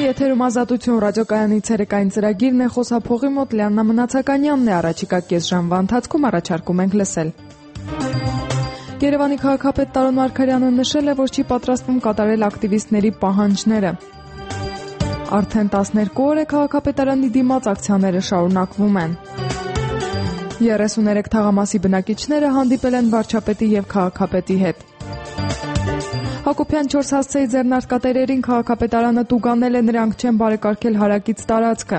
Եթերում Ազատություն ռադիոկայանի ցերեկային ծրագիրն է, խոսափողի մոտ Լիաննա Մնացականյանն է, առաջիկա կես ժամվա ընթացքում առաջարկում ենք լսել։ Երևանի քաղաքապետ Տարոն Մարգարյանը նշել է, որ չի պատրաստվում կատարել ակտիվիստների պահանջները։ Արդեն 12 օր է քաղաքապետարանի դիմաց ակցիաները շարունակվում են։ 33 թաղամասի բնակիչները հանդիպել են վարչապետի եւ քաղաքապետի հետ։ Հակոբյան 4 հասցեի ձեռնարկատերերին քաղաքապետարանը տուգանել է, նրանք չեն բարեկարգել հարակից տարածքը։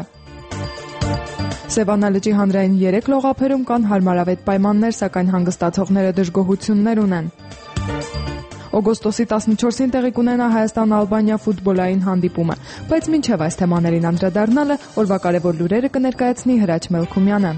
Սևանա լճի հանրային 3 լողափերում կան հարմարավետ պայմաններ, սակայն հանգստացողները դժգոհություններ ունեն։ Օգոստոսի 14-ին տեղի կունենա Հայաստան-Ալբանիա ֆուտբոլային հանդիպումը, բայց մինչև այս թեմաներին անդրադառնալը օրվա կարևոր լուրերը կներկայացնի Հրաչ Մելքումյանը։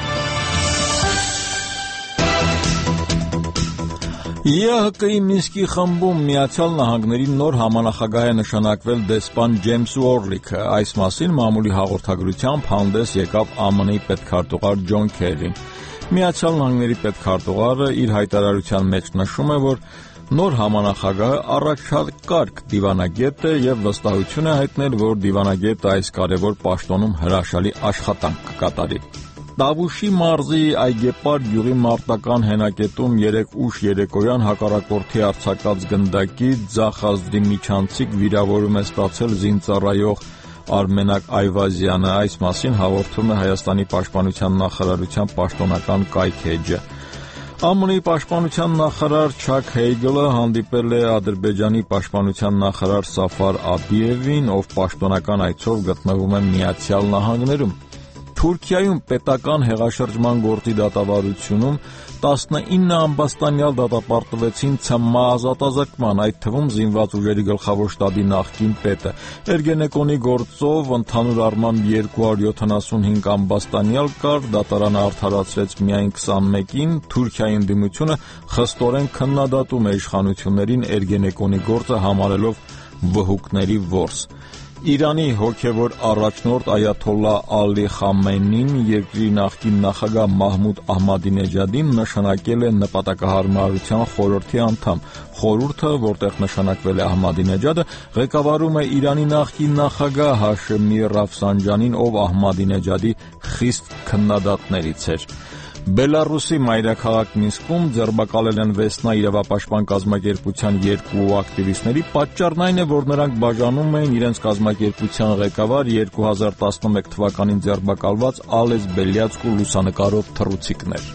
ԵՀԿ-ի Մինսկի խմբում Միացյալ Նահանգների նոր համանախագահ է նշանակվել դեսպան Ջեյմս Ուորլիքը։ Այս մասին մամուլի հաղորդագրությամբ հանդես եկավ ԱՄՆ-ի պետքարտուղար Ջոն Քերին։ Միացյալ Նահանգների պետքարտուղարը իր հայտարարության մեջ նշում է, որ նոր համանախագահը առաջակարգ դիվանագետ է եւ վստահություն է հայտնել, որ դիվանագետը այս կարևոր պաշտոնում հրաշալի աշխատանք կկատարի։ Տավուշի մարզի Այգեպար գյուղի մարտական հենակետում 3 ուշ երեկոյան հակառակորդի արձակած գնդակից Ձախազդի միջանցիկ վիրավորում է ստացել զինծառայող Արմենակ Այվազյանը։ Այս մասին հաղորդում է Հայաստանի պաշտպանության նախարարության պաշտոնական կայքէջը։ ԱՄՆ-ի պաշտպանության նախարար Չակ Հեյգլը հանդիպել է Ադրբեջանի պաշտպանության նախարար Սաֆար Աբիևին, ով պաշտոնական այցով գտնվում է Միացյալ Նահանգներում։ Թուրքիայում պետական հեղաշրջման գործի դատավարությունում 19 ամբաստանյալ դատապարտվեցին ՑՄ ազատազրկման, այդ թվում զինված ուժերի գլխավոր շտաբի նախկին պետը։ Էրգենեկոնի գործով ընդհանուր առմամբ 275 ամբաստանյալ կար, դատարանը արդարացրեց միայն 21-ին, Թուրքիայի ընդդիմությունը խստորեն քննադատում է իշխանություններին Էրգենեկոնի գործը համարելով վհուկների որս։ Իրանի հոգևոր առաջնորդ Այաթոլլահ Ալի Խամենին երկրի նախկին նախագահ Մահմուդ Ահմադինեջադին նշանակել է նպատակահարմարության խորհրդի անդամ։ Խորհուրդը, որտեղ նշանակվել է Ահմադինեջադը, ղեկավարում է Իրանի նախկին նախագահ Հաշեմի Ռաֆսանջանին, ով Ահմադինեջադի խիստ քննադատներից էր։ Բելարուսի մայրաքաղաք Մինսկում ձերբակալել են Վեսնա իրավապաշտպան կազմակերպության 2 ակտիվիստների, պատճառն այն է, որ նրանք բաժանում էին իրենց կազմակերպության ղեկավար 2011 թվականին ձերբակալված Ալես Բելյացկու լուսանկարով թռուցիկներ։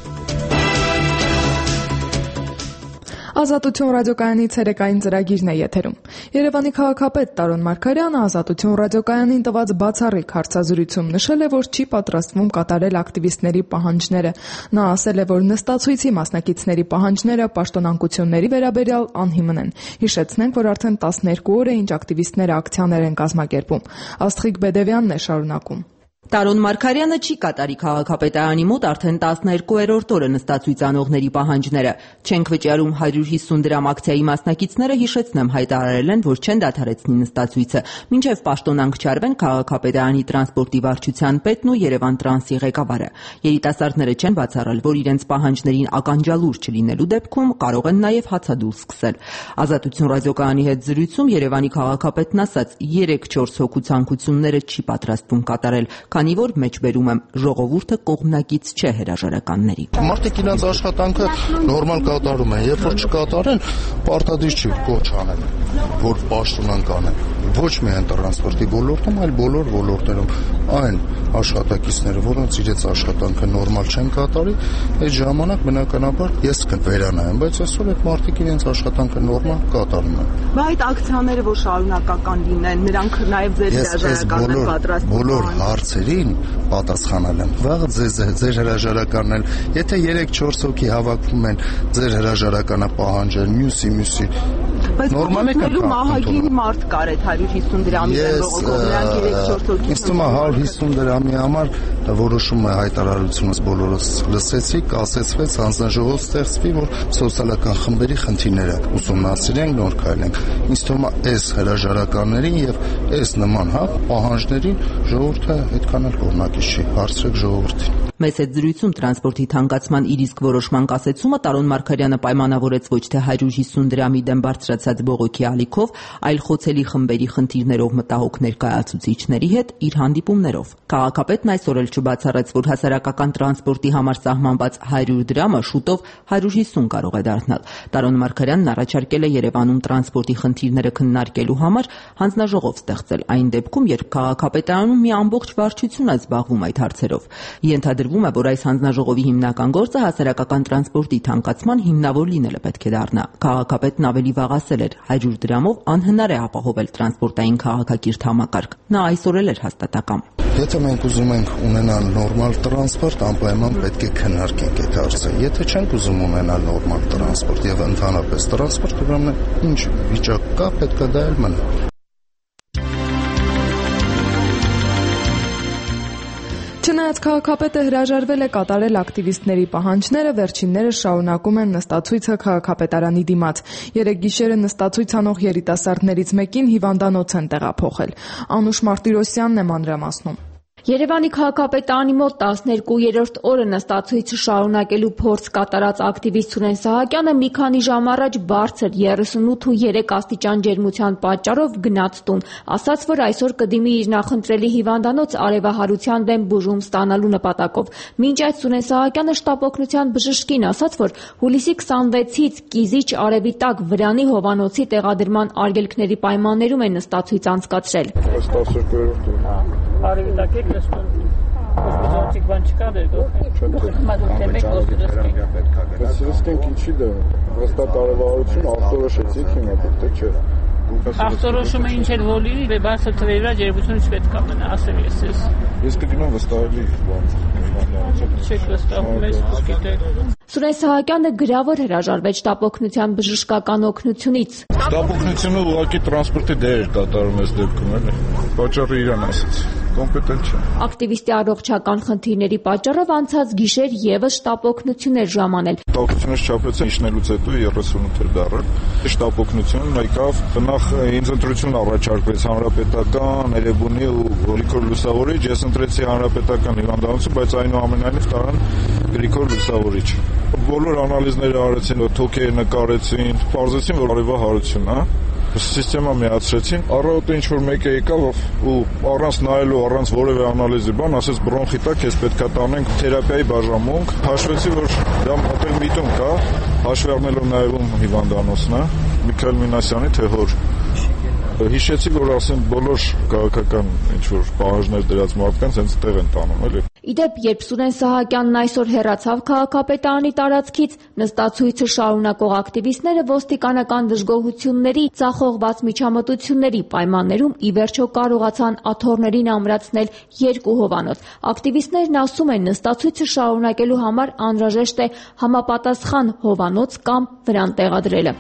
Ազատություն ռադիոկայանի ցերեկային ծրագիրն է եթերում։ Երևանի քաղաքապետ Տարոն Մարգարյանը Ազատություն ռադիոկայանին տված բացառիկ հարցազրույցում նշել է, որ չի պատրաստվում կատարել ակտիվիստների պահանջները։ Նա ասել է, որ նստացույցի մասնակիցների պահանջները պաշտոնանկությունների վերաբերյալ անհիմն են։ Հիշեցնենք, որ արդեն 12 օր է ինչ ակտիվիստները ակցիաներ են կազմակերպում։ Աստղիկ Բեդևյանն է շարունակում։ Տարոն Մարգարյանը չի կատարի քաղաքապետարանի մոտ արդեն 12-րդ օրը նստածույց անողների պահանջները։ Չենք վճարում 150 դրամ ակցիայի մասնակիցները, հիշեցնեմ, հայտարարել են, որ չեն դադարեցնի նստածույցը, մինչև պաշտոնանկ չարվեն քաղաքապետարանի տրանսպորտի վարչության պետն ու Երևան տրանսի ղեկավարը։ Երիտասարդները չեն բացառել, որ իրենց պահանջներին ականջալուր չլինելու դեպքում կարող են նաև հացադուլ սկսել։ Ազատություն ռադիոկայանի հետ զրույցում Երևանի քաղաքապետն ասաց, 3-4 հոգու ցանկությունները չի պատրաստվում կատարել, քանի որ մեջբերում եմ ժողովուրդը կողմնակից չէ հրաժարականների։ Մարդիկ իրենց աշխատանքը նորմալ կատարում են, երբ որ չկատարեն, պարտադիր չի կոչ անել, որ պաշտոնանկ անեն։ Ոչ միայն տրանսպորտի ոլորտում, այլ բոլոր ոլորտներում այն աշխատակիցները, որոնց իրենց աշխատանքը նորմալ չեն կատարի, այդ ժամանակ բնականաբար ես կվերանայեմ, բայց այսօր այդ մարդիկ իրենց աշխատանքը նորմալ կատարում են։ Բայց այդ ակցիաները, որ շարունակական լինեն, նրանք նաև ձեր հրաժարականն են պատրաստվում։ Բոլոր հարցերին պատասխանել եմ։ Վաղը ձեր հրաժարականն էլ, եթե 3-4 հոգի հավաքվում են, ձեր հրաժարականը պահանջել, մյուսի բայց նորմալը մահագին մարդ կար այդ 150 դրամի դեմ բողոքով, նրանք 3-4 հոգի։ Ինձ թվում է 150 դրամի համար դա որոշում է հայտարարությունից բոլորս լսեցիք, ասեցվեց հանձնաժողով ստեղծվի, որ սոցիալական խմբերի խնդիրները ուսումնասիրենք, նոր քայլենք։ Ինձ թվում է այս հրաժարականներին եւ այս նման պահանջներին ժողովուրդը այդքան էլ կողմնակից չի, հարցրեք ժողովրդին։ Մեծ այդ զրույցում տրանսպորտի թանկացման իր իսկ որոշման կասեցումը Տարոն Մարգարյանը պայմանավորեց ոչ թե 150 դրամի դեմ բարձրացած բողոքի ալիքով, այլ խոցելի խմբերի խնդիրներով մտահոգ ներկայացուցիչների հետ իր հանդիպումներով։ Քաղաքապետն այսօր էլ չբացառեց, որ հասարակական տրանսպորտի համար սահմանված 100 դրամը շուտով 150 կարող է դառնալ։ Տարոն Մարգարյանն առաջարկել է Երևանում տրանսպորտի խնդիրները քննարկելու համար հանձնաժողով ստեղծել այն դեպքում, երբ քաղաքապետարանում մի ամբողջ վարչություն է զբաղվում այդ հարցերով։ Ենթադրվում է, որ այս հանձնաժողովի հիմնական գործը հասարակական տրանսպորտի թանկացման հիմնավոր լինելը պետք է դառնա։ Քաղաքապետն ավելի վաղ ասել էր, 100 դրամով անհնար է ապահովել տրանսպորտային քաղաքակիրթ համակարգ։ Նա այսօր էլ էր հաստատակամ։ Եթե մենք ուզում ենք ունենալ նորմալ տրանսպորտ, անպայման պետք է քննարկենք այդ հարցը։ Եթե չենք ուզում ունենալ նորմալ տրանսպորտ եւ ընդհանրապես տրանսպորտ, ուրեմն ինչ վիճակ կա, պետք է դա էլ մնա։ Չնայած քաղաքապետը հրաժարվել է կատարել ակտիվիստների պահանջները, վերջիններս շարունակում են նստացույցը քաղաքապետարանի դիմաց։ Երեկ գիշերը նստացույց անող երիտասարդներից մեկին հիվանդանոց են տեղափոխել։ Անուշ Մարտիրոսյանն է մանրամասնում։ Երևանի քաղաքապետարանի մոտ 12-րդ օրը նստացույցը շարունակելու փորձ կատարած ակտիվիստ Սուրեն Սահակյանը մի քանի ժամ առաջ բարձր 38.3 աստիճան ջերմության պատճառով գնաց տուն, ասաց, որ այսօր կդիմի իր նախընտրելի հիվանդանոց արևահարության դեմ բուժում ստանալու նպատակով։ Մինչ այդ Սուրեն Սահակյանը շտապօգնության բժշկին ասաց, որ հուլիսի 26-ից Կիզիչ արևի տակ Վրանի հովանոցի տեղադրման արգելքների պայմաններում է նստացույց անցկացրել։ Արևի տակ եք լսում։ Ոստիկանիկ բան չկա դե Սիրսկենք ինչի դա հստակ կարևորություն արտորոշեցիք հիմա պետք չէ։ Արտորոշումը ինչ էր որ լինի, բարձր թվերի վրա ջերմությունը չպետք է մնա, ասեմ ես։ Ես կգնամ վստահելի բան։ Չեք վստահում, ես գիտեք։ Սուրեն Սահակյանը գրավոր հրաժարվեց շտապօգնության բժշկական օգնությունից։ Շտապօգնությունը ուղղակի տրանսպորտի դեր էր կատարում այս դեպքում, էլի։ Պատճառը իրան ասաց։ Կոմպետենտ չէ։ Ակտիվիստի առողջական խնդիրների պատճառով անցած գիշեր եւս շտապօգնություն էր ժամանել։ Շտապօգնությունը չափեցին իջնելուց հետո 38 դարը։ Շտապօգնությունն եկավ, նախ ինձ ընտրություն առաջարկվեց հանրապետական, Էրեբունի ու Գրիգոր Լուսավորիչ, ես ընտրեցի հանրապետական հիվանդանոցը, բայց այնուամենայնիվ տարան Գրիգոր Լուսավորիչ։ Բոլոր անալիզները արեցին, թոքերը նկարեցին, պարզեցին, որ արևահարություն է։ Սիստեմա միացրեցին, առավոտը ինչ-որ մեկը եկավ ու առանց նայելու, առանց որևէ անալիզի բան, ասեց բրոնխիտ է, քեզ պետք է տանենք թերապիայի բաժանմունք, հաշվեցի, որ դա մտել միտում կա, հաշվի առնելով նաև հիվանդանոցն է, Միքայել Մինասյանի թե հոր։ Հիշեցի, որ ասեն բոլոր քաղաքական ինչ-որ պահանջներ դրած մարդկանց հենց տեղ են տանում, էլի։ Իդեպ, երբ Սուրեն Սահակյանն այսօր հեռացավ քաղաքապետարանի տարածքից, նստացույցը շարունակող ակտիվիստները ոստիկանական դժգոհությունների, ծախողված միջամտությունների պայմաններում ի վերջո կարողացան աթոռներին ամրացնել 2 հովանոց։ Ակտիվիստներն ասում են, նստացույցը շարունակելու համար անհրաժեշտ է համապատասխան հովանոց կամ վրան տեղադրելը։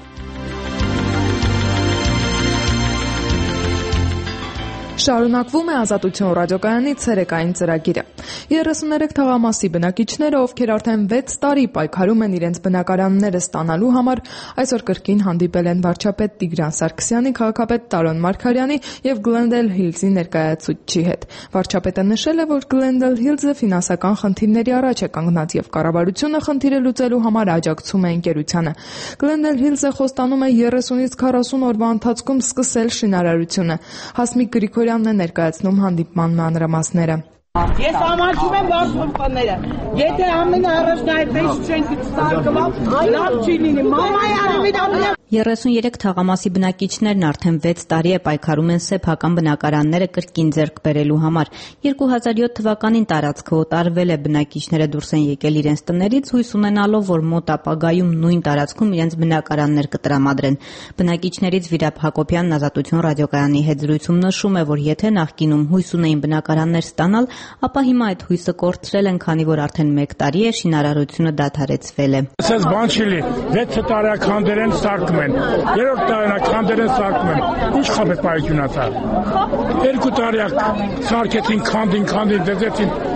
Շարունակվում է Ազատություն ռադիոկայանի ցերեկային ծրագիրը։ 33 թաղամասի բնակիչները, ովքեր արդեն 6 տարի պայքարում են իրենց բնակարանները ստանալու համար, այսօր կրկին հանդիպել են վարչապետ Տիգրան Սարգսյանի, քաղաքապետ Տարոն Մարգարյանի եւ Glendale Hills-ի ներկայացուցչի հետ։ Վարչապետը նշել է, որ Glendale Hills-ը ֆինանսական խնդիրների առաջ է կանգնած եւ կառավարությունը խնդիրը լուծելու համար աջակցում է ընկերությանը։ Glendale Hills-ը խոստանում է 30-ից 40 օրվա ընթացքում սկսել շինարարությունը։ Հասմիկ Գրիգորյանն է ներկայացնում հանդիպման մանրամասները։ Ես ամաչում եմ վարչությունները։ Եթե ամենաառաջնահերթից չենք ստարկվա, լավ չի լինի։ Մամայի արևի 33 թաղամասի բնակիչներն արդեն 6 տարի է պայքարում են սեփական բնակարանները կրկին ձեռք բերելու համար։ 2007 թվականին տարածքը օտարվել է, բնակիչները դուրս են եկել իրենց տներից, հույս ունենալով, որ մոտ ապագայում նույն տարածքում իրենց բնակարաններ կտրամադրեն։ Բնակիչներից Վիրապ Հակոբյանն Ազատություն ռադիոկայանի հետ զրույցում նշում է, որ եթե նախկինում հույս ունեին բնակարաններ ստանալ, ապա հիմա այդ հույսը կորցրել են, քանի որ արդեն 1 տարի է շինարարությունը դադարեցվել է։ Ասես բան չի լի, 6 տարի քանդերեն սարկում են, 3-րդ տարին քանդերեն սարկում են։ Ինչ խաբեբայություն ա։ 2 տարի սարկեցին, քանդին, դեզեցին։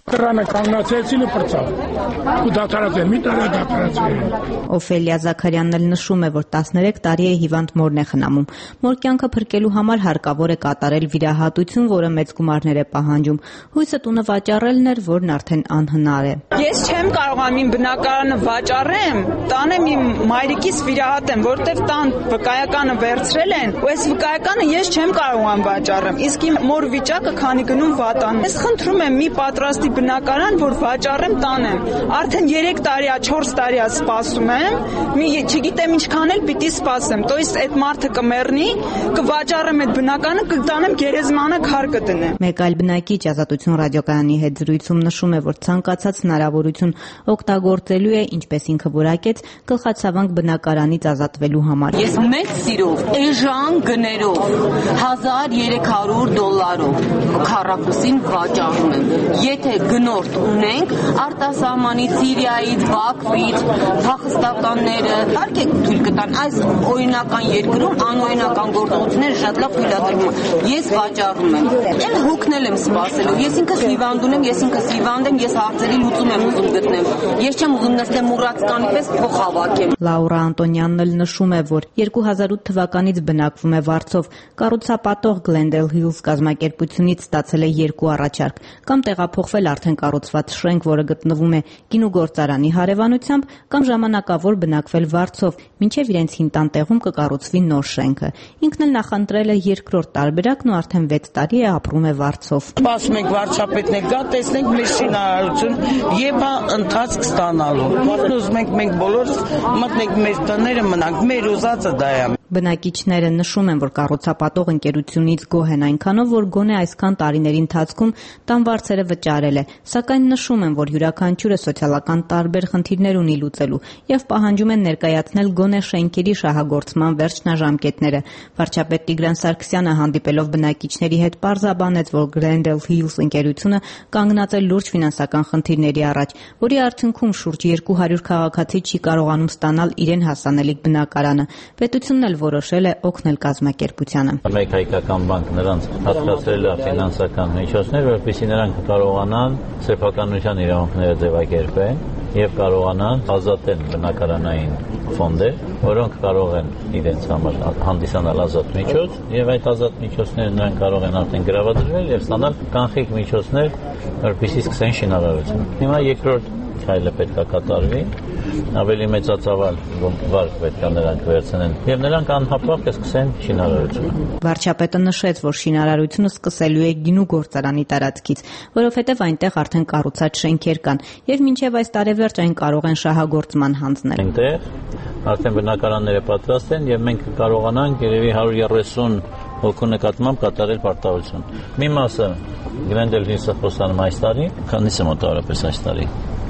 Կռանը կանգնացրեցին ու պրծավ։ Ու դադարացել, մի տարի դադարացել։ Օֆելիա Զաքարյանն էլ նշում է, որ 13 տարի է հիվանդ մորն է խնամում։ Մոր կյանքը փրկելու համար հարկավոր է կատարել վիրահատություն, որը մեծ գումարներ է պահանջում։ Հույսը տունը վաճառելն էր, որն արդեն անհնար է։ Ես չեմ կարող իմ բնակարանը վաճառեմ, տանեմ իմ մայրիկիս վիրահատեմ, որտեվ տան վկայականը վերցրել են, ու այս վկայականը ես չեմ կարող վաճառեմ։ Իսկ իմ մոր վիճակը քանի գնում վատան։ Ես խնդրում եմ մի պատրաստի բնակարան, որ վաճառեմ, տանեմ։ Արդեն 3 տարի, 4 տարի սպասում եմ, չգիտեմ ինչքան էլ պիտի սպասեմ։ То есть այդ մարդը կմեռնի, կվաճառեմ այդ բնականը, կտանեմ գերեզմանը քար կդնեմ։ Մեկ այլ բնակիչ Ազատություն ռադիոկայանի հետ զրույցում նշում է, որ ցանկացած հնարավորություն օգտագործելու է, ինչպես ինքը որակեց, գլխացավանք բնակարանից ազատվելու համար։ Ես մեծ սիրով, էժան գներով, $1,300 քառակուսին վաճառում եմ։ Եթե գնորդ ունենք, արտասահմանից, Սիրիայից, Բաքվից, փախստականները, իհարկե թույլ կտան այս օրինական երկրում անօրինական գործողությունները շատ լավ թույլատրվում են։ Ես վաճառում եմ։ Էլ հոգնել եմ սպասելու։ Ես ինքս հիվանդ ունեմ, ես հարցերի լուծում եմ ուզում գտնեմ։ Ես չեմ ուզում նստեմ մուրացկանի պես փող հավաքեմ։ Լաուրա Անտոնյանն էլ նշում է, որ 2008 թվականից բնակվում է Վարձով, կառուցապատող Glendale Hills կազմակերպությունից ստացել է 2 առաջարկ, կամ տեղափոխվել արդեն կառուցված շենք, որը գտնվում է գինու գործարանի հարևանությամբ, կամ ժամանակավոր բնակվել Վարձով, մինչև իրենց հին տեղում կկառուցվի նոր շենքը։ Ինքն էլ նախընտրել է երկրորդ տարբերակն ու արդեն 6 տարի է ապրում է Վարձով։ Սպասում ենք վարչապետն է գա, տեսնենք մեր շինարարություն եւ ընթացք ստանալու։ Ուզում ենք մենք բոլորս մտնենք մեր տները, մնանք, մեր ուզածը դա է։ Բնակիչները նշում են, որ կառուցապատող ընկերությունից գոհ են այնքանով, որ գոնե այսքան տարիների ընթացքում տան վարձերը վճարել է, սակայն նշում են, որ յուրաքանչյուրը սոցիալական տարբեր խնդիրներ ունի լուծելու եւ պահանջում են ներկայացնել գոնե շենքերի շահագործման վերջնաժամկետները։ Վարչապետ Տիգրան Սարգսյանը հանդիպելով բնակիչների հետ պարզաբանեց, որ Glendale Hills ընկերությունը կանգնած է լուրջ ֆինանսական խնդիրների առաջ, որի արդյունքում շուրջ 200 քաղաքացի չի կարողանում ստանալ իրեն հասանելիք բնակարանը։ Պետությունն էլ որոշել է օգնել կազմակերպությանը։ Մեկ հայկական բանկ նրանց հատկացրել է ֆինանսական միջոցներ, որպեսզի նրանք կարողանան սեփականության իրավունքները ձևակերպեն եւ կարողանան ազատել բնակարանային ֆոնդեր, որոնք կարող են իրենց համար հանդիսանալ ազատ միջոց եւ այդ ազատ միջոցները նրանք կարող են արդեն գրավադրվել եւ ստանալ կանխիկ միջոցներ, որպեսզի սկսեն շինարարություն։ Հիմա երկրորդ քայլը պետք է կատարվի, ավելի մեծածավալ վարկ պետք է նրանք վերցնեն եւ նրանք անհապաղ կսկսեն շինարարությունը։ Վարչապետը նշեց, որ շինարարությունը սկսելու է գինու գործարանի տարածքից, որովհետեւ այնտեղ արդեն կառուցած շենքեր կան եւ մինչեւ այս տարեվերջ այն կարող են շահագործման հանձնել։ Այնտեղ արդեն բնակարանները պատրաստ են եւ մենք կարողանանք երևի 130 հոգու նկատմամբ կատարել պարտավորություն։ Մի մասը Glendale Hills-ը խոսանում այս տարի, քանիսը մոտավորապես այս տարի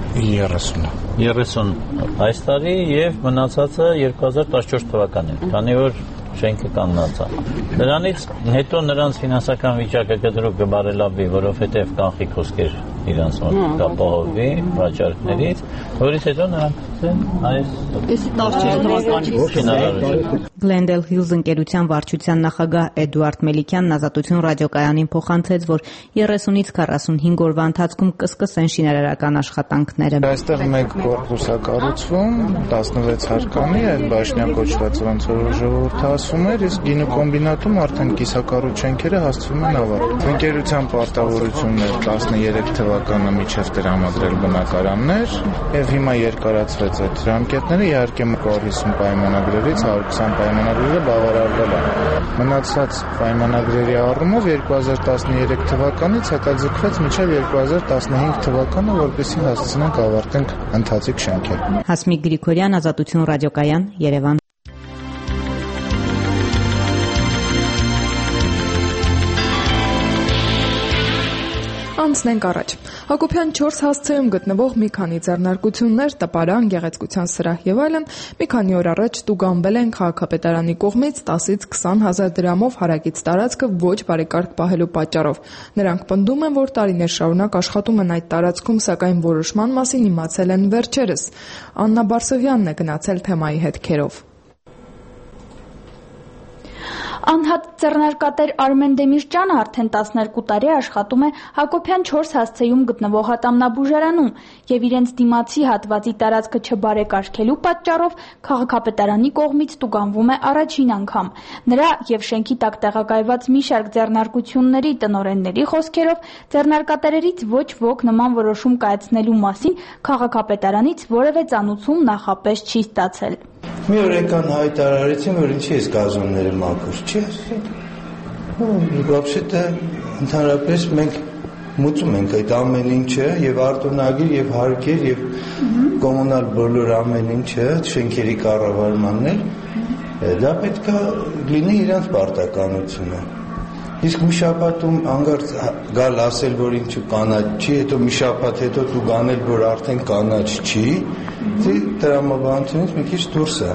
30 այս տարի եւ մնացածը 2014 թվականին, քանի որ շենքը կանգնած է։ Դրանից հետո նրանց ֆինանսական վիճակը կտրուկ կբարելավի, որովհետեւ կանխիկ հոսքեր իրանց մոտ կապահովվի վաճառքներից, որից հետո նրանք Glendale Hills ընկերության վարչության նախագահ Էդուարդ Մելիքյանն Ազատություն ռադիոկայանին փոխանցեց, որ 30-ից 45 օրվա ընթացքում կսկսեն շինարարական աշխատանքները։ Այստեղ մեկ կորպուս է կառուցվում, 16 հարկանի, այդ բաշնյա կոչված ոնց որ ժողովուրդը ասում էր, իսկ գինու կոմբինատում արդեն կիսակառույց շենքերը հասցվում են ավարտ։ Ընկերության պարտավորությունն է 13 թվականը միջև տրամադրել բնակարաններ եւ հիմա երկարացվեց այդ ժամկետները, իհարկե 150 պայմանագրերից 120 պայմանագրերը բավարարվել են։ Մնացած պայմանագրերի առումով 2013 թվականից հետաձգվեց մինչև 2015 թվականը, որպեսզի հասցնենք ավարտենք ընթացիկ շենքերը։ Հասմիկ Գրիգորյան, Ազատություն ռադիոկայան, Երևան։ Անցնենք առաջ։ Հակոբյան 4 հասցեում գտնվող մի քանի ձեռնարկություններ, տպարան, գեղեցկության սրահ եւ այլն մի քանի օր առաջ տուգանվել են քաղաքապետարանի կողմից 10-ից 20 հազար դրամով հարակից տարածքը ոչ բարեկարգ պահելու պատճառով։ Նրանք պնդում են, որ տարիներ շարունակ աշխատում են այդ տարածքում, սակայն որոշման մասին իմացել են վերջերս։ Աննա Բարսողյանն է գնացել թեմայի հետքերով։ Անհատ ձեռնարկատեր Արմեն Դեմիրճյանը արդեն 12 տարի աշխատում է Հակոբյան 4 հասցեում գտնվող ատամնաբուժարանում եւ իրենց դիմացի հատվածի տարածքը չբարեկարգելու պատճառով քաղաքապետարանի կողմից տուգանվում է առաջին անգամ։ Նրա եւ շենքի տակ տեղակայված մի շարք ձեռնարկությունների տնօրենների խոսքերով ձեռնարկատերերից ոչ ոք նման որոշում կայացնելու մասին քաղաքապետարանից որևէ ծանուցում նախապես չի ստացել։ Մի օր եկան հայտարարեցին, որ ինչի էս գազոնները մաքուր չի։ Вообще-то ընդհանրապես մենք մուծում ենք այդ ամեն ինչը եւ արտոնագիր եւ հարկեր եւ կոմունալ բոլոր ամեն ինչը շենքերի կառավարմանն էլ դա պետք է լինի իրանց պարտականությունը։ Իսկ մի շաբաթում անգարց գալ ասել, որ ինչու կանաչ չի, հետո մի շաբաթ հետո դու գանել, որ արդեն կանաչ չի, տրամաբանությունից մի քիչ դուրս է։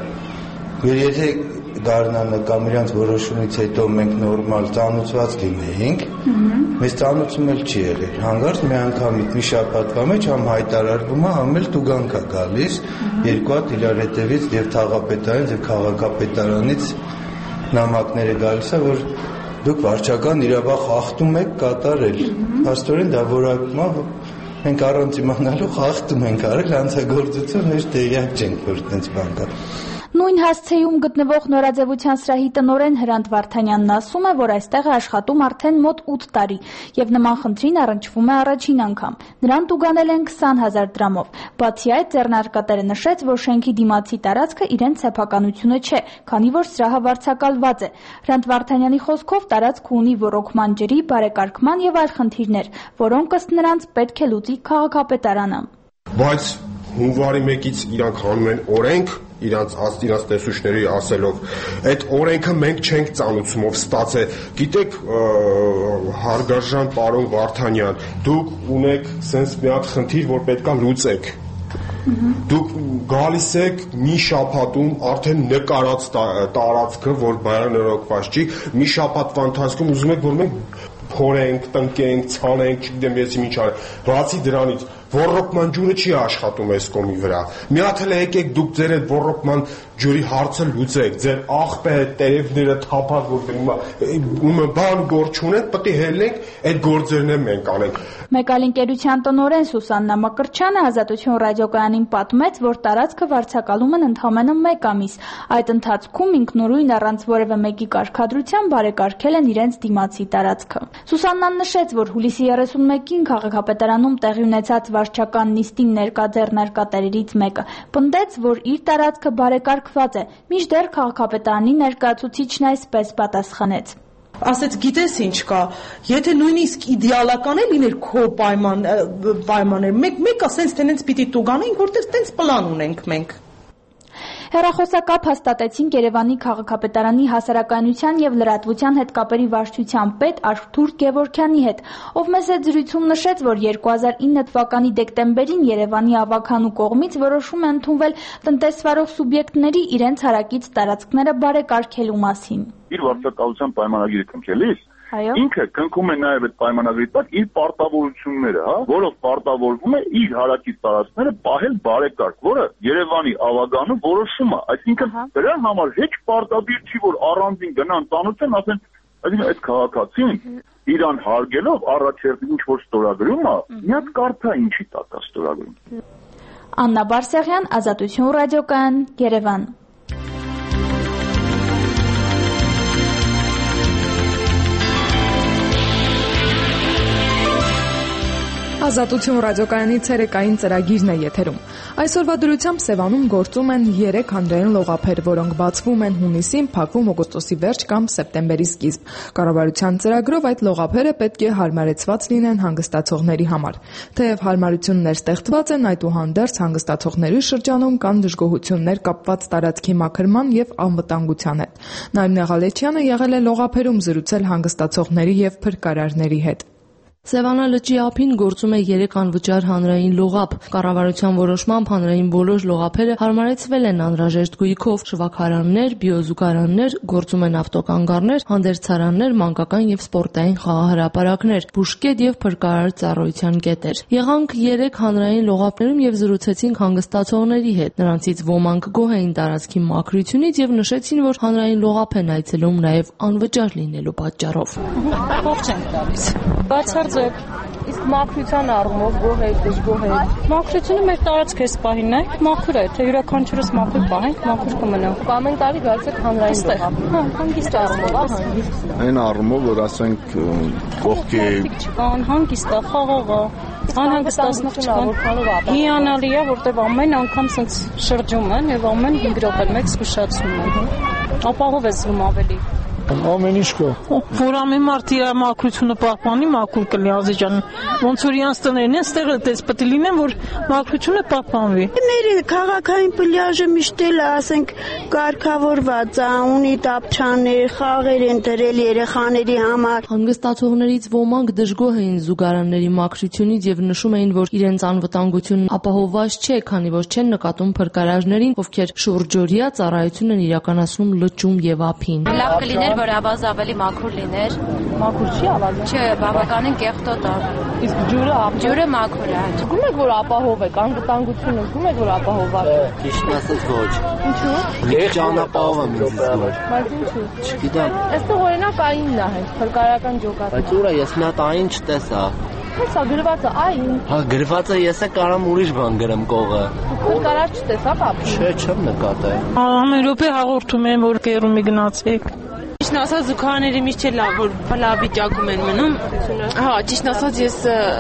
Եթե դառնա կամ իրանց որոշումից հետո մենք նորմալ ծանուցված լինեինք, մեզ ծանուցում էլ չի եղել։ Հանգարց մի անգամից մի շաբաթվա մեջ համ հայտարարվում է, համ էլ տուգանք է գալիս, երկու հատ իրար հետևից եւ թաղապետարանից եւ քաղաքապետարանից նամակները գալիս է, որ դուք վարչական իրավախ խախտում եք կատարել։ Փաստորեն դա որակում է, մենք առանց իմանալու խախտում ենք արել, հանցագործություն հեշտ տեղյակ չենք, որ այդպես բան կա։ Նույն հասցեում գտնվող նորաձևության սրահի տնօրեն Հրանտ Վարդանյանն ասում է, որ այստեղ է աշխատում արդեն մոտ 8 տարի եւ նման խնդրին առնչվում է առաջին անգամ։ Նրան տուգանել են 20,000 դրամով։ Բացի այդ, ձեռնարկատերը նշեց, որ շենքի դիմացի տարածքը իրենց սեփականությունը չէ, քանի որ սրահը վարձակալված է։ Հրանտ Վարդանյանի խոսքով տարածքը ունի ոռոգման ջրի, բարեկարգման եւ այլ խնդիրներ, որոնք ըստ նրանց պետք է լուծի քաղաքապետարանը։ Բայց հունվարի 1-ից իրանք հանում են օրենք, իրանց տեսուչների ասելով, այդ օրենքը մենք չենք ծանուցումով ստացել։ Գիտեք, հարգարժան պարոն Վարդանյան, դուք ունեք sense մի հատ խնդիր, որ պետքա լուծեք։ Դուք գալիս եք մի շաբաթում արդեն նկարած տարածքը, որ բարենորոգված չի, մի շաբաթվա ընթացքում ուզում եք, որ մենք փորենք, տնկենք, ցանենք, չգիտեմ ես ինչ արել։ Բացի դրանից ոռոգման ջուրը չի աշխատում այս կոմի վրա։ Մի հատ էլ եկեք դուք ձեր այդ ոռոգման ջուրի հարցը լուծեք, ձեր աղբը տերևները թափած որ դնում է, բան գործ չունեք, պետք է հելնենք, այդ գործերն մենք անենք։ Մեկ այլ ընկերության տնօրեն Սուսաննա Մկրտչյանը Ազատություն ռադիոկայանին պատմեց, որ տարածքը վարձակալում են ընդամենը 1 ամիս։ Այդ ընթացքում ինքնուրույն առանց որևէ մեկի կարգադրության բարեկարգել են իրենց դիմացի տարածքը։ Սուսաննան նշեց, որ հուլիսի 31-ին քաղաքապետարանում տեղի ունեցած վարչական նիստին ներկա ձեռնարկատերերից մեկը պնդեց, որ իր տարածքը բարեկարգված է, մինչդեռ քաղաքապետարանի ներկայացուցիչն այսպես պատասխանեց. Ասեց գիտես ինչ կա, եթե նույնիսկ իդեալական է լիներ քո պայմաններ, մեկ ասենց տենց պիտի տուգանենք, որտեղ տենց պլան ունենք մենք։ Հեռախոսակապ հաստատեցինք Երևանի քաղաքապետարանի հասարակայնության եւ լրատվության հետ կապերի վարչության պետ Արթուր Գևորգյանի հետ, ով մեզ այդ զրույցում նշեց, որ 2009 թվականի դեկտեմբերին Երևանի ավագանու կողմից որոշում է ընդունվել տնտեսվարող սուբյեկտների իրենց հարակից տարածքները բարեկարգելու մասին։ Իր վարչակալության պայմանագիրը քննելիս ինքը կնքում է նաև այդ պայմանագրի տակ իր պարտավորությունները, որով պարտավորվում է իր հարակից տարածքները պահել բարեկարգ, որը Երևանի ավագանու որոշում է, այսինքն դրա համար ոչ պարտադիր չի, որ առանձին գնան ծանոթեն, ասեն, այսինքն այդ քաղաքացին իրան հարգելով առաջերտին ինչ որ ստորագրում է, մի հատ կարդա ինչի տակ է ստորագրում։ Աննա Բարսեղյան, Ազատություն ռադիոկայան, Երևան։ Ազատություն ռադիոկայանի ցերեկային ծրագիրն է եթերում։ Այսօրվա դրությամբ Սևանում գործում են 3 հանրային լողափեր, որոնք բացվում են հունիսին, փակվում օգոստոսի վերջ կամ սեպտեմբերի սկիզբ։ Կառավարության ծրագրով այդ լողափերը պետք է հարմարեցված լինեն հանգստացողների համար։ Թեև հարմարություններ ստեղծված են, այդուհանդերձ հանգստացողների շրջանում կան դժգոհություններ կապված տարածքի մաքրման եւ անվտանգության հետ։ Նաիմ Նեղալեչյանը եղել է լողափերում զրուցել հանգստացողների եւ փրկարարների հետ։ Սևանա լճի ափին գործում է 3 անվճար հանրային լողափ։ Կառավարության որոշմամբ հանրային բոլոր լողափերը հարմարեցվել են անհրաժեշտ գույքով՝ շվաքարաններ, բիոզուգարաններ, գործում են ավտոկանգառներ, հանդերձարաններ, մանկական եւ սպորտային խաղահրապարակներ, բուժկետ եւ փրկարար ծառայության կետեր։ Եղանք 3 հանրային լողափներում եւ զրուցեցինք հանգստացողների հետ։ Նրանցից ոմանք գոհ էին տարածքի մաքրությունից եւ նշեցին, որ հանրային լողափ են այցելում նաեւ անվճար լինելու պատճառով։ Ողջ ենք տալիս։ Բացարձակ իսկ մաքրության առումով գոհ եք, դժգոհ եք։ Մաքրությունը մեր տարածքը էս պահին է, մաքուր է, թե յուրաքանչյուրս մաքուր պահենք, մաքուր կմնա։ Ամեն տարի գալիս եք հանրային լողափ։ Հա, հանգիստ առումով, հանգիստ։ Այն առումով, որ ասենք կողքի չկան, հանգիստ է, խաղաղ է։ Անհանգստացնող չկան։ Հիանալի է, որտեվ ամեն անգամ սենց շրջում են եւ ամեն 5 րոպե մեկ զգուշացնում են։ Ապահով է զգում ավելի։ Ամեն ինչ կա։ Որ ամեն մարդ իր մաքրությունը պահպանի, մաքուր կլինի Ազիջան։ Ոնց որ իրանց տներն են, ստեղ դες պետք է լինեն, որ մաքրությունը պահպանվի։ Մեր քաղաքային պլյաժը միշտ էլ ասենք կարգավորված է, ունի տապչաններ, խաղեր են դրել երեխաների համար։ Հանգստացողներից ոմանք դժգոհ էին զուգարանների մաքրությունից եւ նշում էին, որ իրենց անվտանգությունն ապահովված չէ, քանի որ չեն նկատում փրկարարներին, ովքեր շուրջօրյա ծառայություն են իրականացնում լճում եւ ափին։ Լավ կլիներ, որ ավազը ավելի մաքուր լիներ։ Մաքուր չի ավազը։ Չէ, բավականին կեղտոտ է։ Իսկ ջուրը մաքուր է։ Զգում եք, որ ապահով եք, անվտանգությունը զգում եք, որ ապահովված է։ Ճիշտ ասած ոչ։ Ինչու՞։ Ես ճանապարհով եմ զգում։ Բայց ինչու։ Չգիտեմ։ Այստեղ օրինակ այնն է հենց փրկարարական ջոկատը։ Բայց ուրա ես մի հատ այն չտեսա։ Հեսա գրված է այն։ Հա գրված է, ես կարամ ուրիշ բան գրեմ կողը։ Փրկարար չտեսա պապի։ Չէ, չեմ նկատել։ Ամեն րոպե հաղորդում եմ, որ կերում գնացեք։ Ճիշտ ասած զուգարանները միշտ չէ լավ որ լավ վիճակում են մնում։ Հա, ճիշտ ասած ես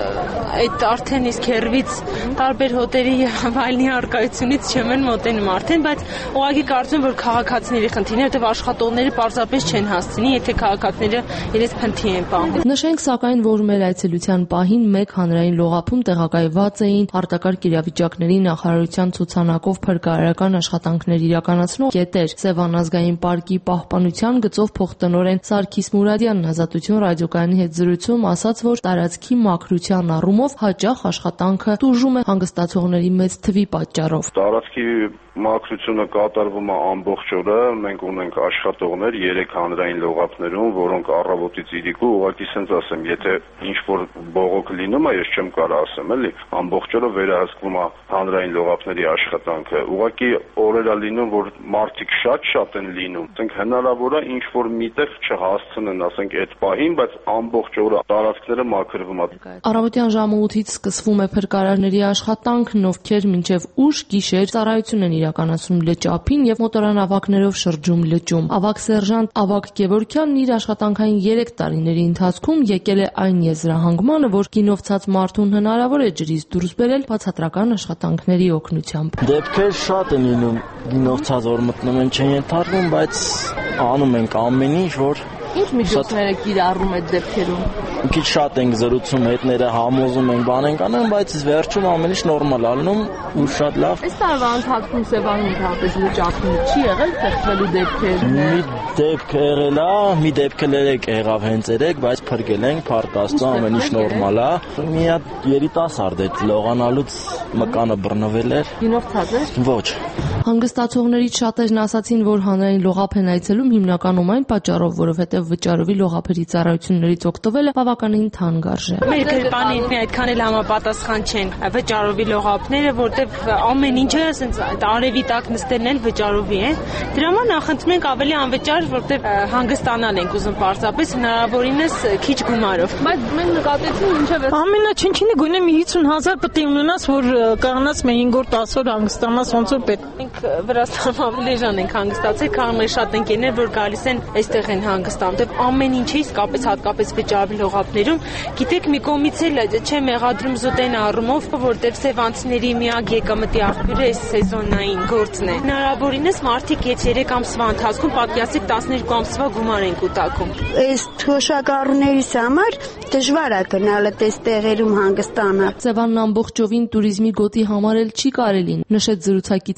այդ արդեն իսկ հերվից տարբեր հոտերի եւ այլնի արկայությունից չեմ մոտենում արդեն, բայց ուղղակի կարծում եմ որ քաղաքացիների խնդիրն է, որտեղ աշխատողները պարզապես չեն հասցնի, եթե քաղաքացիները իրենց փնթի են պահում։ Նշենք սակայն, որ մեր այցելության պահին մեկ հանրային լողափում տեղակայված էին արտակարգ իրավիճակների նախարարության ցուցանակով փրկարարական աշխատանքներ իրականացնող կետեր։ Սևան ազգային պարկի պահպանության գծով փոխտնօրեն Սարգիս Մուրադյանն Ազատություն ռադիոկայանի հետ զրույցում ասաց, որ տարածքի մաքրության առումով հաճախ աշխատանքը տուժում է հանգստացողների մեծ թվի պատճառով։ Տարածքի մաքրությունը կատարվում է ամբողջ օրը, մենք ունենք աշխատողներ 3 հանրային լողափներում, որոնք առավոտից իրիկու ուղղակի սենց ասեմ, եթե ինչ որ բողոք լինում է, ես չեմ կարող ասեմ, էլի, ամբողջ օրը վերահսկվում է հանրային լողափների աշխատանքը։ Ուղղակի օրեր է լինում, որ մարդիկ շատ են լինում, ասենք հնարավոր է ինչ որ միտեղ չհասցնեն, ասենք այդ պահին, բայց ամբողջ օրը տարածքները մաքրվում է։ Առավոտյան ժամը 8-ից սկսվում է փրկարարների աշխատանքն, ովքեր մինչև ուշ գիշեր ծառայություն են իրականացնում լճափին եւ մոտորանավակներով շրջում լճում։ Ավագ սերժանտ Ավագ Գևորգյանն իր աշխատանքային 3 տարիների ընթացքում եկել է այն եզրահանգմանը, որ գինովցած մարդուն հնարավոր է ջրից դուրս բերել բացատրական աշխատանքների օգնությամբ։ Դեպքեր շատ են լինում, գինովցած որ մտնում են չեն ենթարկվում, բայց անում ենք ամեն ինչ, որ Ինչ միջոցներ եք կիրառում այդ դեպքերում։ Մի քիչ շատ ենք զրուցում, հետները համոզում ենք, բան ենք անում, բայց վերջում ամեն ինչ նորմալ ալնում ու շատ լավ։ Այս տարվա ընթացքում Սևանում ընդհանրապես լճափում չի եղել ստեղծվելու դեպքեր։ Մի դեպք եղել է, մի դեպք եղավ հենց երեք, բայց փրկել ենք, փառք Աստծո, ամեն ինչ նորմալ է։ Մի հատ երիտասարդ այդ լողանալուց մկանը բռնվել էր։ Գինովցած էր։ Ոչ։ Հանգստացողներից շատերն ասացին, որ հանրային լողափ են այցելում հիմնականում այն պատճառով, որովհետև վճարովի լողափերի ծառայություններից օգտվելը բավականին թանկ արժե։ Մեր գրպանին մի այդքան էլ համապատասխան չեն վճարովի լողափները, որտեղ ամեն ինչը ասենց արևի տակ նստելն էլ վճարովի է։ Դրա համար նախընտրում ենք ավելի անվճար, որտեղ հանգստանալ ենք ուզում պարզապես հնարավորինս քիչ գումարով։ Բայց մենք նկատեցինք ինչև ամենաչնչինը գոնե մի 50,000 պետք է ունենաս, որ կանանաս մեր 5 օր 10 օր հանգստանաս ոնց որ պետք։ Վրաստանում ավելի ժան ենք հանգստացել, քան մեր շատ ընկերներ, որ գալիս են այստեղ են հանգստանում։ Դե ամեն ինչի իսկապես հատկապես վճարովի լողափներում, գիտեք, մի կողմից էլ չեմ մեղադրում զուտեն առումով, որտեղ սևանցիների միակ եկամտի աղբյուրը այս սեզոնային գործն է։ Հնարավորինս մարդիկ այդ 3 ամսվա ընթացքում պատկասեք 12 ամսվա գումար են կուտակում։ Այս թոշակառուներիս համար դժվար է գնալը տես տեղերում հանգստանալ։ Սևանն ամբողջովին туриզմի գոտի համարել չի կարելի, նշեց զրուցակիցներիցս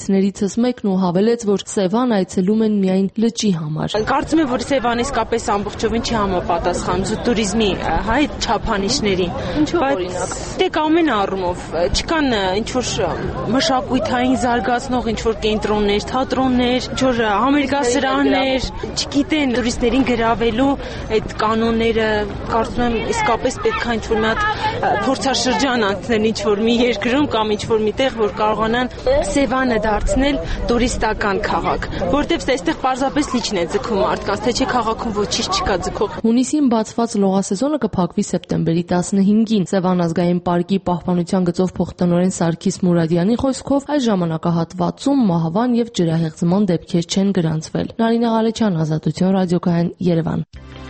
մարդկանցից մեկն ու հավելեց, որ Սևան այցելում են միայն լճի համար։ Կարծում եմ, որ Սևան իսկապես ամբողջովին չի համապատասխանում տուրիզմի հայ չափանիշներին։ Ինչու՞ օրինակ։ Դեք ամեն առումով չկան ինչ-որ մշակութային զարգացնող ինչ-որ կենտրոններ, թատրոններ, ինչ-որ համերգասրաններ, չգիտեն տուրիստներին գրավելու այդ կանոնները, կարծում եմ իսկապես պետք է ինչ-որ մի հատ փորձաշրջան անցնել ինչ-որ մի երկրում կամ ինչ-որ միտեղ, որ կարողանան Սևանը դարձնել տուրիստական քաղաք, որտեղ այստեղ պարզապես լիճն է ձգում մարդկանց, թե չէ քաղաքում ոչինչ չկա ձգող։ Հունիսին բացված լողասեզոնը կփակվի սեպտեմբերի 15-ին։ Սևան ազգային պարկի պահպանության գծով փոխտնօրեն Սարգիս Մուրադյանի խոսքով այս ժամանակահատվածում մահվան եւ ջրահեղձման դեպքեր չեն գրանցվել։ Նարինե Ղալեչյան, Ազատություն ռադիոկայան, Երևան։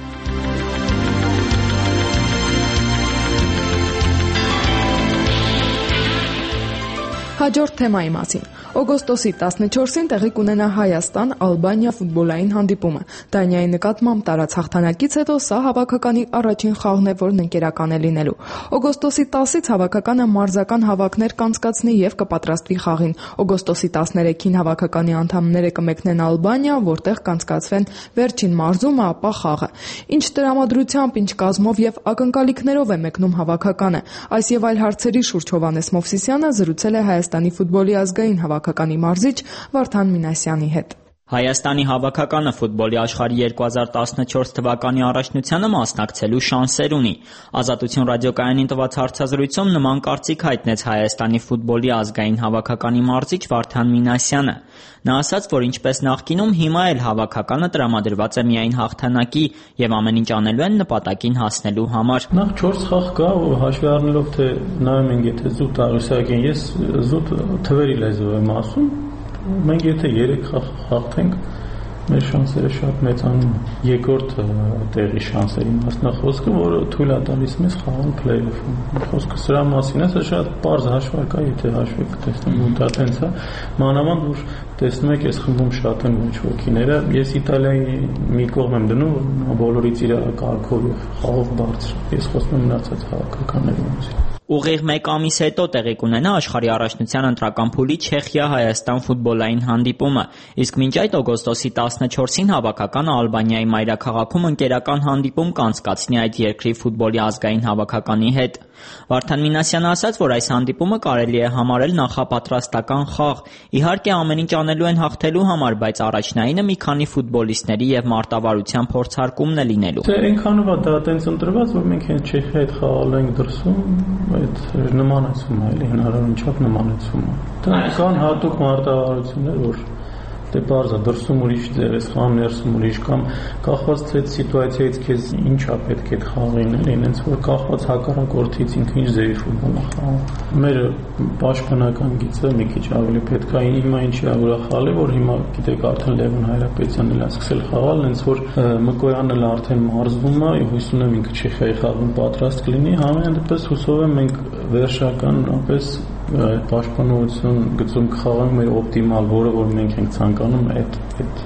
Հաջորդ թեմայի մասին։ Օգոստոսի 14-ին տեղի կունենա Հայաստան-Ալբանիա ֆուտբոլային հանդիպումը։ Դանիայի նկատմամբ տարած հաղթանակից հետո սա հավաքականի առաջին խաղն է, որն ընկերական է լինելու։ Օգոստոսի 10-ից հավաքականը մարզական հավաքներ կանցկացնի եւ կպատրաստվի խաղին։ Օգոստոսի 13-ին հավաքականի անդամները կմեկնեն Ալբանիա, որտեղ կանցկացվեն վերջին մարզումը, ապա խաղը։ Ինչ տրամադրությամբ, ինչ կազմով եւ ակնկալիքներով է մեկնում հավաքականը։ Այս եւ այլ հարցերի շուրջ Հովհաննես Մովսիսյանը զրուցել է Հայաստանի ֆուտբոլի ազգային հավաքականի մարզիչ Վարդան Մինասյանի հետ։ Հայաստանի հավաքականը ֆուտբոլի աշխարհի 2014 թվականի առաջնությանը մասնակցելու շանսեր ունի։ Ազատություն ռադիոկայանին տված հարցազրույցում նման կարծիք հայտնեց Հայաստանի ֆուտբոլի ազգային հավաքականի մարզիչ Վարդան Մինասյանը։ Նա ասաց, որ ինչպես նախկինում, հիմա էլ հավաքականը տրամադրված է միայն հաղթանակի եւ ամեն ինչ անելու են նպատակին հասնելու համար։ Նախ 4 խաղ կա, հաշվի առնելով թե նայում ենք, եթե զուտ աղյուսակ են, ես զուտ թվերի լեզվով եմ ասում, մենք եթե 3 խաղ հաղթենք, մեր շանսերը շատ մեծանում են։ Երկրորդ տեղի շանսերի մասնախոսքը, որը թույլ է տալիս մեզ խաղալ փլեյօֆում։ Խոսքը սրա մասին է, սա շատ պարզ հաշվարկ է, եթե հաշվեք տեսնենք, ու դա տենց է, մանավանդ որ տեսնում եք, այս խմբում շատ են ոչ ոքիները։ Ես Իտալիայի մի կողմ եմ դնում, բոլորից իր կարգով եւ խաղով բարձր։ Ես խոսում եմ մնացած հավաքականների մասին։ Ուղիղ 1 ամիս հետո տեղի կունենա աշխարհի առաջնության ընտրական փուլի Չեխիա-Հայաստան ֆուտբոլային հանդիպումը, իսկ մինչ այդ օգոստոսի 14-ին հավաքականը Ալբանիայի մայրաքաղաքում ընկերական հանդիպում կանցկացնի այդ երկրի ֆուտբոլի ազգային հավաքականի հետ։ Վարդան Մինասյանը ասաց, որ այս հանդիպումը կարելի է համարել նախապատրաստական խաղ։ Իհարկե ամեն ինչ անելու են հաղթելու համար, բայց առաջնայինը մի քանի ֆուտբոլիստների եւ մարտավարության փորձարկումն է լինելու։ Այնքանով է դա տենց ընտրված, որ մենք հենց Չեխիայի հետ խաղալ ենք դրսում, այդ նմանացում է, էլի հնարավորին չափ նմանացում է։ Դա կան հատուկ մարտավարություններ, որ դե բարձա դրսում ուրիշ ձև ես խաղում, ներսում ուրիշ կամ կախված թե սիտուացիայից քեզ ինչա պետք է խաղին, էլի այնց որ կախված հակառակորդից ինքը ինչ ձևի ֆուտբոլ է խաղում։ Մեր պաշտպանական գիծը մի քիչ ավելի պետք է հիմա ինչի ուրախալ է, որ հիմա գիտեք արդեն Լևոն Հայրապետյանն էլ է սկսել խաղալ, այնց որ Մկոյանն էլ արդեն մարզվում է, հույս ունեմ ինքը Չեխիայի խաղում պատրաստ կլինի, համենայն դեպս հուսով եմ մենք վերջականապես պաշտպանություն գծում կխաղանք մեր օպտիմալ, որը որ մենք ենք ցանկանում այդ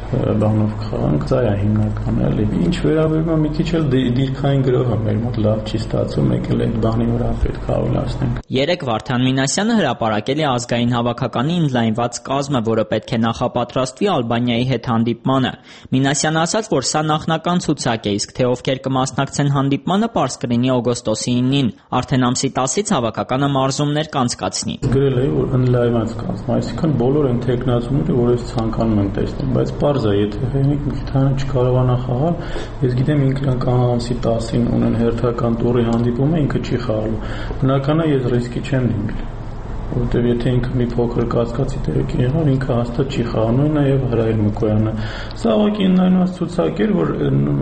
բանով կխաղանք, դա է հիմնականը, էլի։ Ինչ վերաբերում է մի քիչ էլ դիրքային գրոհը մեր մոտ լավ չի ստացվում, եկել այդ բանի վրա պետք է ավելացնենք։ Երեք Վարդան Մինասյանը հրապարակել է ազգային հավաքականի ընդլայնված կազմը, որը պետք է նախապատրաստվի Ալբանիայի հետ հանդիպմանը։ Մինասյանը ասաց, որ սա նախնական ցուցակ է, իսկ թե ովքեր կմասնակցեն հանդիպմանը, պարզ կլինի օգոստոսի 9-ին։ Արդեն ամսի 10-ից հավաքականը մարզումներ կանցկացնի։ Գրել է, որ ընդլայնված կազմ, այսինքն բոլոր այն տեխնացումները, որ ես ցանկանում եմ տեսնել, բայց պարզ է, եթե հենիկ մի քիչ չկարողանա խաղալ, ես գիտեմ ինքն ամսի 10-ին ունեն հերթական տուրի հանդիպումը, ինքը չի խաղալու։ Բնական է, ես ռիսկի չեմ դիմել, որտեղ եթե ինքը մի փոքր կասկածի տերեկի եղավ, ինքը հաստատ չի խաղանում, նաև Հրայր Մկոյանը։ Սա ուղղակի ընդլայնված ցուցակ էր, որ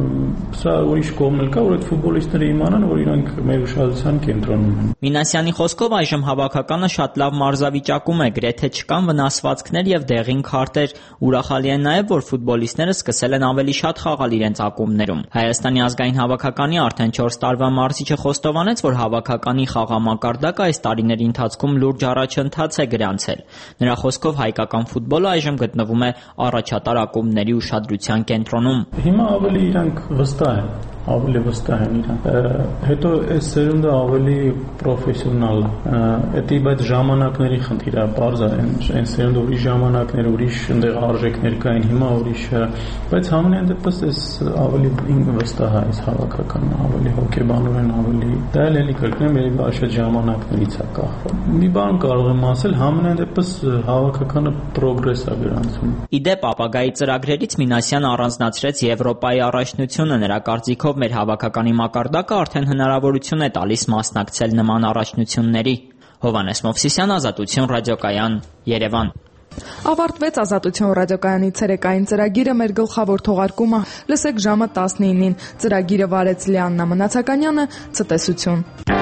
սա ուրիշ կողմն էլ կա, որ այդ ֆուտբոլիստները իմանան, որ իրանք մեր ուշադրության կենտրոնում են։ Մինասյանի խոսքով այժմ հավաքականը շատ լավ մարզավիճակում է, գրեթե չկան վնասվածքներ եւ դեղին քարտեր։ Ուրախալի է նաև, որ ֆուտբոլիստները սկսել են ավելի շատ խաղալ իրենց ակումբներում։ Հայաստանի ազգային հավաքականի արդեն 4 տարվա մարզիչը խոստովանեց, որ հավաքականի խաղամակարդակը այս տարիների ընթացքում լուրջ առաջընթաց է գրանցել։ Նրա խոսքով հայկական ֆուտբոլը այժմ գտնվում է առաջատար ակումբների ուշադրության կենտրոնում։ Հիմա ավելի իրանք վստահ են ավելի վստահ են իրան։ Հետո այս սերունդը ավելի պրոֆեսիոնալ է։ Դա բայց ժամանակների խնդիր է, բարձ է, այն սերունդը ուրիշ ժամանակներ, ուրիշ այնտեղ արժեքներ կային, հիմա ուրիշ է, բայց համենայն դեպս այս ավելի վստահ է այս հավաքականը, ավելի հոգեբանորեն, ավելի դա էլի կրկնեմ, երևի այդ ժամանակներից է կախվում։ Մի բան կարող եմ ասել, համենայն դեպս հավաքականը պրոգրես է գրանցում։ Իդեպ ապագայի ծրագրերից Մինասյանը առանձնացրեց Եվրոպայի առաջնությունը, նրա կարծիքով մեր հավաքականի մակարդակը արդեն հնարավորություն է տալիս մասնակցել նման առաջնությունների։ Հովհաննես Մովսիսյան, Ազատություն ռադիոկայան, Երևան։ Ավարտվեց Ազատություն ռադիոկայանի ցերեկային ծրագիրը, մեր գլխավոր թողարկումը լսեք ժամը 19-ին։ Ծրագիրը վարեց Լիաննա Մնացականյանը, ցտեսություն։